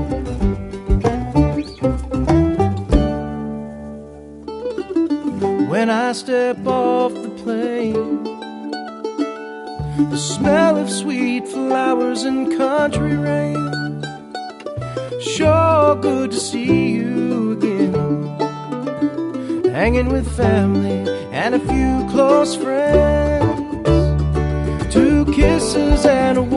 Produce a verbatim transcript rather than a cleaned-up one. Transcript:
When I step off the plane, the smell of sweet flowers and country rain. Sure good to see you again, hanging with family and a few close friends. Two kisses and a